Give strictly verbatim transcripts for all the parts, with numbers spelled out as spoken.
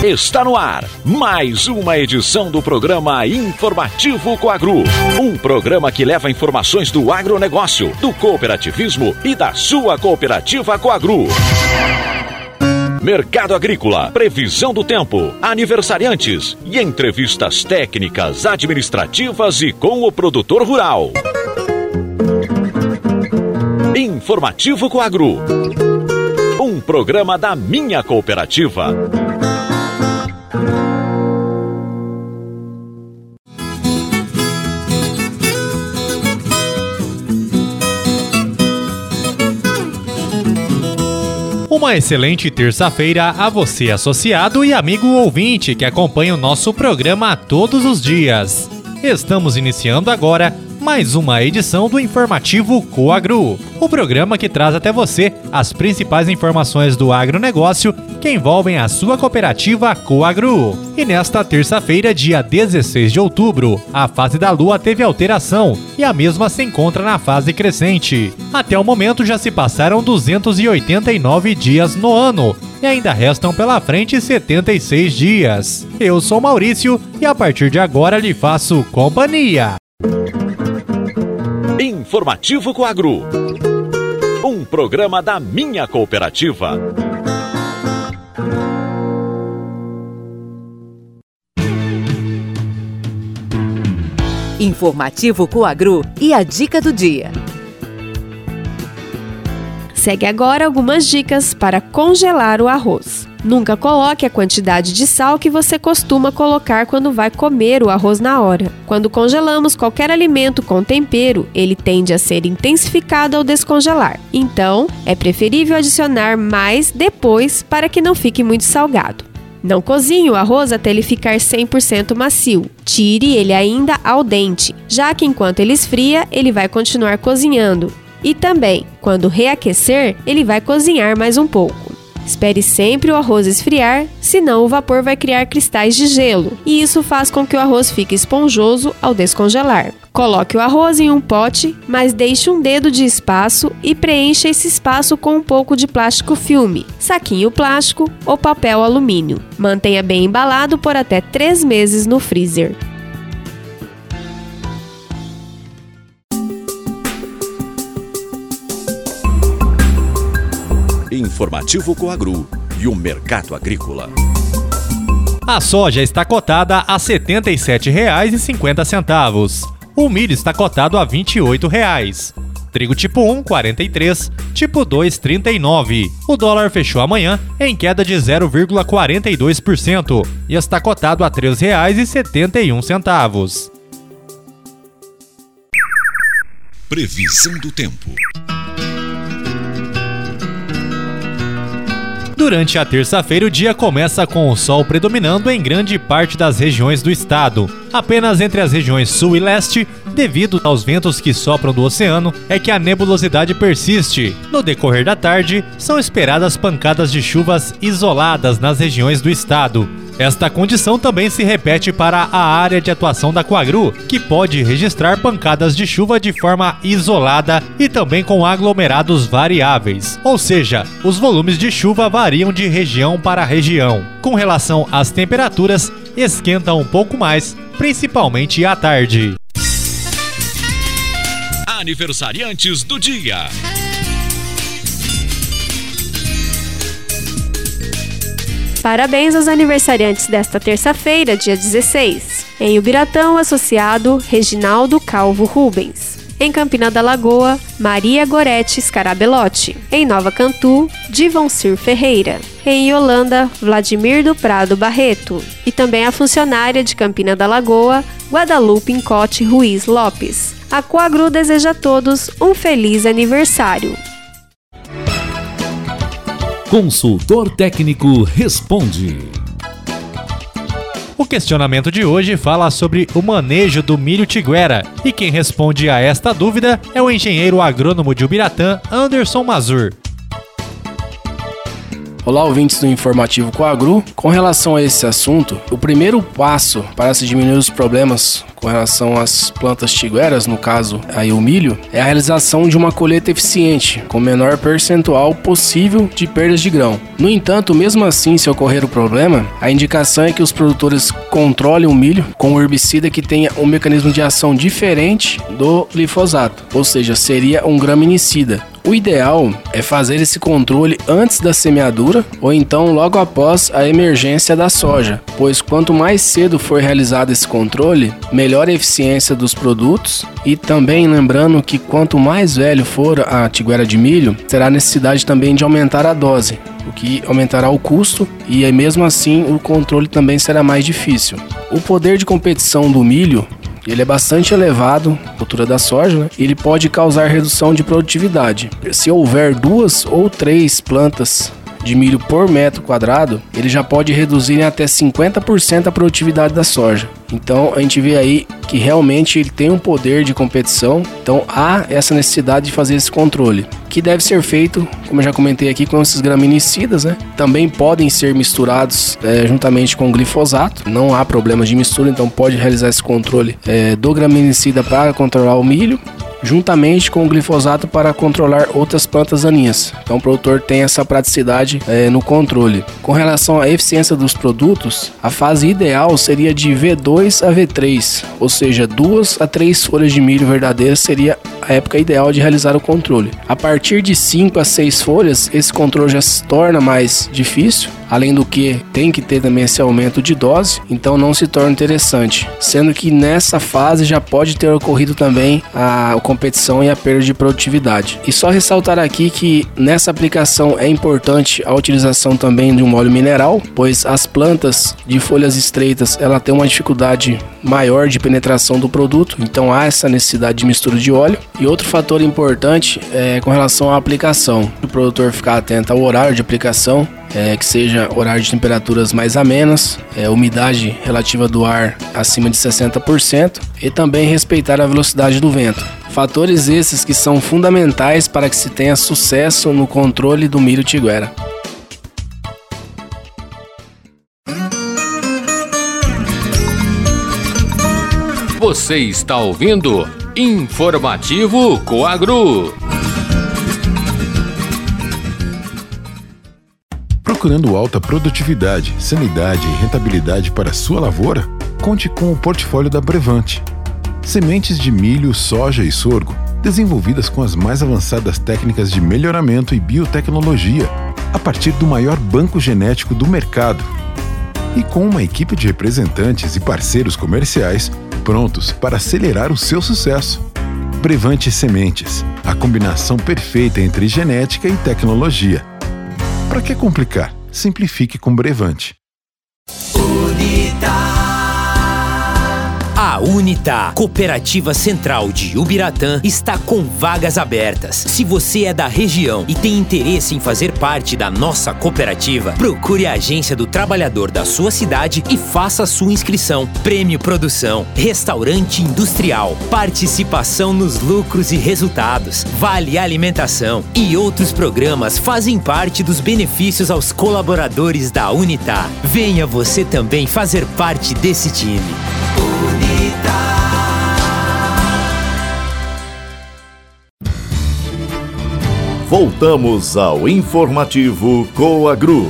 Está no ar mais uma edição do programa Informativo Coagro. Um programa que leva informações do agronegócio, do cooperativismo e da sua cooperativa Coagro. Mercado agrícola, previsão do tempo, aniversariantes e entrevistas técnicas, administrativas e com o produtor rural. Informativo Coagro. Um programa da minha cooperativa. Uma excelente terça-feira a você, associado e amigo ouvinte que acompanha o nosso programa todos os dias. Estamos iniciando agora mais uma edição do Informativo Coagro, o programa que traz até você as principais informações do agronegócio que envolvem a sua cooperativa Coagro. E nesta terça-feira, dia dezesseis de outubro, a fase da Lua teve alteração e a mesma se encontra na fase crescente. Até o momento já se passaram duzentos e oitenta e nove dias no ano e ainda restam pela frente setenta e seis dias. Eu sou Maurício e a partir de agora lhe faço companhia. Informativo Coagro. Um programa da minha cooperativa. Informativo Coagro e a dica do dia. Segue agora algumas dicas para congelar o arroz. Nunca coloque a quantidade de sal que você costuma colocar quando vai comer o arroz na hora. Quando congelamos qualquer alimento com tempero, ele tende a ser intensificado ao descongelar. Então, é preferível adicionar mais depois para que não fique muito salgado. Não cozinhe o arroz até ele ficar cem por cento macio. Tire ele ainda ao dente, já que enquanto ele esfria, ele vai continuar cozinhando. E também, quando reaquecer, ele vai cozinhar mais um pouco. Espere sempre o arroz esfriar, senão o vapor vai criar cristais de gelo, e isso faz com que o arroz fique esponjoso ao descongelar. Coloque o arroz em um pote, mas deixe um dedo de espaço e preencha esse espaço com um pouco de plástico filme, saquinho plástico ou papel alumínio. Mantenha bem embalado por até três meses no freezer. Informativo Coagro e o mercado agrícola. A soja está cotada a setenta e sete reais e cinquenta centavos. O milho está cotado a vinte e oito reais. Trigo tipo um, quarenta e três, tipo dois, trinta e nove. O dólar fechou amanhã em queda de zero vírgula quarenta e dois por cento e está cotado a três reais e setenta e um centavos. Previsão do tempo. Durante a terça-feira, o dia começa com o sol predominando em grande parte das regiões do estado. Apenas entre as regiões sul e leste, devido aos ventos que sopram do oceano, é que a nebulosidade persiste. No decorrer da tarde, são esperadas pancadas de chuvas isoladas nas regiões do estado. Esta condição também se repete para a área de atuação da Coagro, que pode registrar pancadas de chuva de forma isolada e também com aglomerados variáveis, ou seja, os volumes de chuva variam de região para região. Com relação às temperaturas, esquenta um pouco mais, principalmente à tarde. Aniversariantes do dia. Parabéns aos aniversariantes desta terça-feira, dia dezesseis. Em Ubiratã, o associado Reginaldo Calvo Rubens. Em Campina da Lagoa, Maria Gorete Scarabelotti. Em Nova Cantu, Divoncir Ferreira. Em Yolanda, Vladimir do Prado Barreto. E também a funcionária de Campina da Lagoa, Guadalupe Incote Ruiz Lopes. A Coagro deseja a todos um feliz aniversário. Consultor técnico responde. O questionamento de hoje fala sobre o manejo do milho tiguera e quem responde a esta dúvida é o engenheiro agrônomo de Ubiratã, Anderson Mazur. Olá, ouvintes do Informativo Coagru. Com relação a esse assunto, o primeiro passo para se diminuir os problemas com relação às plantas tigueras, no caso aí o milho, é a realização de uma colheita eficiente, com o menor percentual possível de perdas de grão. No entanto, mesmo assim, se ocorrer o problema, a indicação é que os produtores controlem o milho com um herbicida que tenha um mecanismo de ação diferente do glifosato, ou seja, seria um graminicida. O ideal é fazer esse controle antes da semeadura ou então logo após a emergência da soja, pois quanto mais cedo for realizado esse controle, melhor a eficiência dos produtos, e também lembrando que quanto mais velho for a tiguera de milho, terá necessidade também de aumentar a dose, o que aumentará o custo e aí mesmo assim o controle também será mais difícil. O poder de competição do milho ele é bastante elevado, a cultura da soja, né? Ele pode causar redução de produtividade. Se houver duas ou três plantas de milho por metro quadrado, ele já pode reduzir em até cinquenta por cento a produtividade da soja. Então a gente vê aí que realmente ele tem um poder de competição, então há essa necessidade de fazer esse controle, que deve ser feito, como eu já comentei aqui, com esses graminicidas, né? Também podem ser misturados é, juntamente com o glifosato, não há problemas de mistura, então pode realizar esse controle é, do graminicida para controlar o milho, juntamente com o glifosato para controlar outras plantas daninhas. Então o produtor tem essa praticidade é, no controle. Com relação à eficiência dos produtos, a fase ideal seria de V dois a V três, ou seja, duas a três folhas de milho verdadeiras seria a época ideal de realizar o controle. A partir de cinco a seis folhas, esse controle já se torna mais difícil, além do que tem que ter também esse aumento de dose, então não se torna interessante, sendo que nessa fase já pode ter ocorrido também a competição e a perda de produtividade. E só ressaltar aqui que nessa aplicação é importante a utilização também de um óleo mineral, pois as plantas de folhas estreitas ela tem uma dificuldade maior de penetração do produto, então há essa necessidade de mistura de óleo. E outro fator importante é com relação à aplicação, o produtor ficar atento ao horário de aplicação, É, que seja horário de temperaturas mais amenas, é, umidade relativa do ar acima de sessenta por cento e também respeitar a velocidade do vento. Fatores esses que são fundamentais para que se tenha sucesso no controle do milho tiguera. Você está ouvindo Informativo Coagru. Procurando alta produtividade, sanidade e rentabilidade para sua lavoura? Conte com o portfólio da Brevante. Sementes de milho, soja e sorgo, desenvolvidas com as mais avançadas técnicas de melhoramento e biotecnologia, a partir do maior banco genético do mercado. E com uma equipe de representantes e parceiros comerciais prontos para acelerar o seu sucesso. Brevante Sementes, a combinação perfeita entre genética e tecnologia. Para que complicar? Simplifique com Brevante. A Unita, Cooperativa Central de Ubiratã, está com vagas abertas. Se você é da região e tem interesse em fazer parte da nossa cooperativa, procure a agência do trabalhador da sua cidade e faça a sua inscrição. Prêmio Produção, Restaurante Industrial, participação nos lucros e resultados, Vale Alimentação e outros programas fazem parte dos benefícios aos colaboradores da Unita. Venha você também fazer parte desse time. Voltamos ao Informativo Coagru.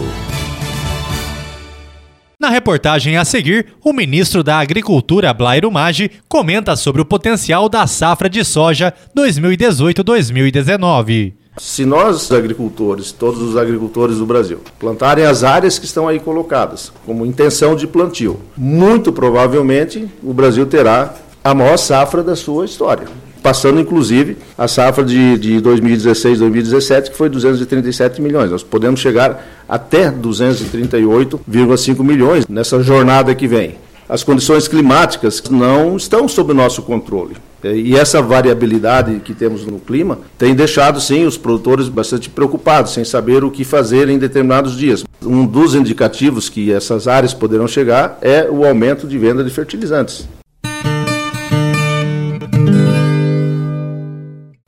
Na reportagem a seguir, o ministro da Agricultura, Blairo Maggi, comenta sobre o potencial da safra de soja dois mil e dezoito dois mil e dezenove. Se nós, agricultores, todos os agricultores do Brasil, plantarem as áreas que estão aí colocadas como intenção de plantio, muito provavelmente o Brasil terá a maior safra da sua história. Passando, inclusive, a safra de, de dois mil e dezesseis dois mil e dezessete, que foi duzentos e trinta e sete milhões. Nós podemos chegar até duzentos e trinta e oito vírgula cinco milhões nessa jornada que vem. As condições climáticas não estão sob o nosso controle. E essa variabilidade que temos no clima tem deixado, sim, os produtores bastante preocupados, sem saber o que fazer em determinados dias. Um dos indicativos que essas áreas poderão chegar é o aumento de venda de fertilizantes.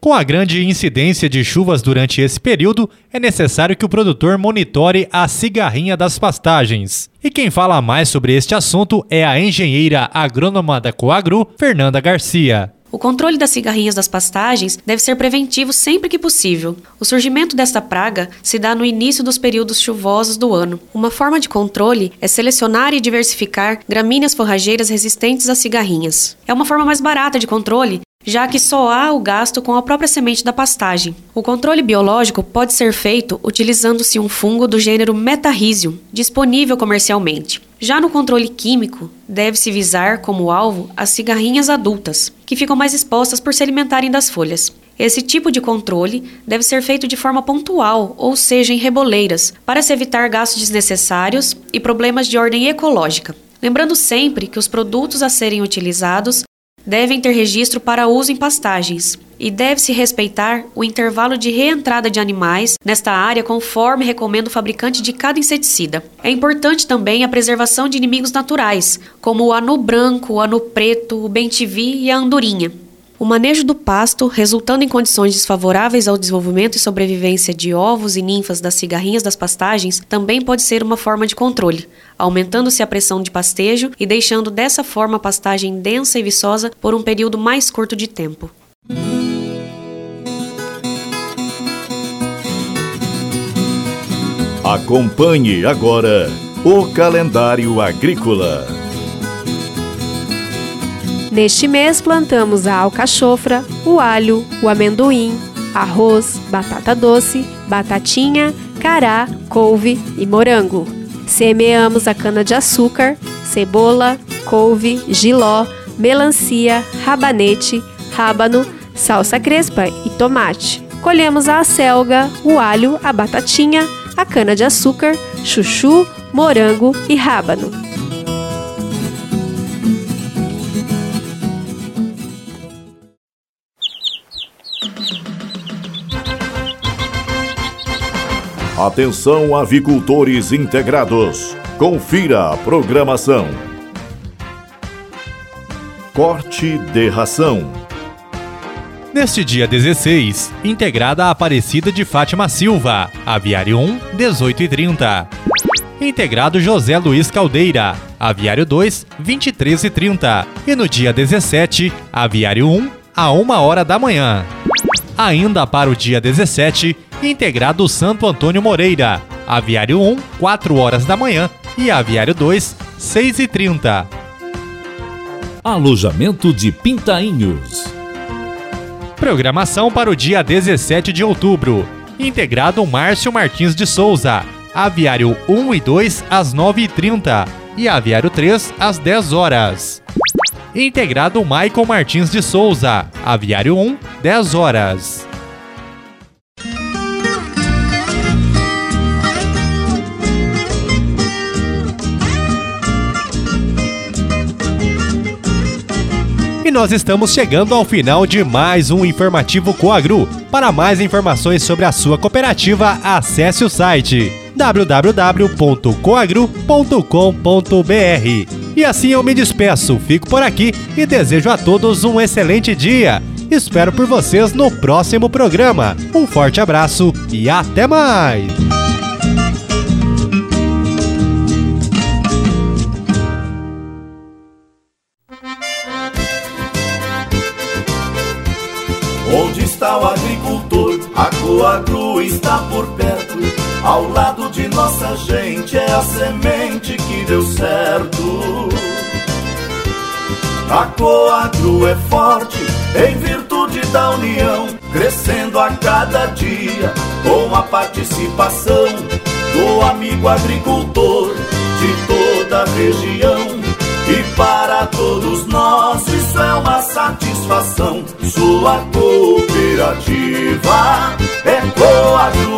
Com a grande incidência de chuvas durante esse período, é necessário que o produtor monitore a cigarrinha das pastagens. E quem fala mais sobre este assunto é a engenheira agrônoma da Coagru, Fernanda Garcia. O controle das cigarrinhas das pastagens deve ser preventivo sempre que possível. O surgimento desta praga se dá no início dos períodos chuvosos do ano. Uma forma de controle é selecionar e diversificar gramíneas forrageiras resistentes às cigarrinhas. É uma forma mais barata de controle, já que só há o gasto com a própria semente da pastagem. O controle biológico pode ser feito utilizando-se um fungo do gênero Metarrhizium, disponível comercialmente. Já no controle químico, deve-se visar como alvo as cigarrinhas adultas, que ficam mais expostas por se alimentarem das folhas. Esse tipo de controle deve ser feito de forma pontual, ou seja, em reboleiras, para se evitar gastos desnecessários e problemas de ordem ecológica. Lembrando sempre que os produtos a serem utilizados devem ter registro para uso em pastagens e deve-se respeitar o intervalo de reentrada de animais nesta área conforme recomenda o fabricante de cada inseticida. É importante também a preservação de inimigos naturais, como o anu branco, o anu preto, o bem-te-vi e a andorinha. O manejo do pasto, resultando em condições desfavoráveis ao desenvolvimento e sobrevivência de ovos e ninfas das cigarrinhas das pastagens, também pode ser uma forma de controle, aumentando-se a pressão de pastejo e deixando dessa forma a pastagem densa e viçosa por um período mais curto de tempo. Acompanhe agora o calendário agrícola. Neste mês plantamos a alcachofra, o alho, o amendoim, arroz, batata doce, batatinha, cará, couve e morango. Semeamos a cana-de-açúcar, cebola, couve, jiló, melancia, rabanete, rábano, salsa crespa e tomate. Colhemos a acelga, o alho, a batatinha, a cana-de-açúcar, chuchu, morango e rábano. Atenção, avicultores integrados. Confira a programação. Corte de ração. Neste dia dezesseis, integrada a Aparecida de Fátima Silva, aviário um, dezoito e trinta. Integrado José Luiz Caldeira, aviário dois, vinte e três e trinta. E no dia dezessete, aviário um, a uma hora da manhã. Ainda para o dia dezessete, integrado Santo Antônio Moreira, aviário um, quatro horas da manhã e aviário dois, seis e trinta. Alojamento de Pintainhos. Programação para o dia dezessete de outubro. Integrado Márcio Martins de Souza, aviário um e dois às nove e trinta e aviário três às dez horas. Integrado Maicon Martins de Souza, aviário um, dez horas. E nós estamos chegando ao final de mais um Informativo Coagru. Para mais informações sobre a sua cooperativa, acesse o site w w w ponto coagru ponto com ponto b r. E assim eu me despeço, fico por aqui e desejo a todos um excelente dia. Espero por vocês no próximo programa. Um forte abraço e até mais! Onde está o agricultor? A Coagru está por perto. Ao lado de nossa gente é a semente que deu certo. A Coagru é forte em virtude da união, crescendo a cada dia com a participação do amigo agricultor de toda a região. E para todos nós isso é uma satisfação. Sua cooperativa é Coagru.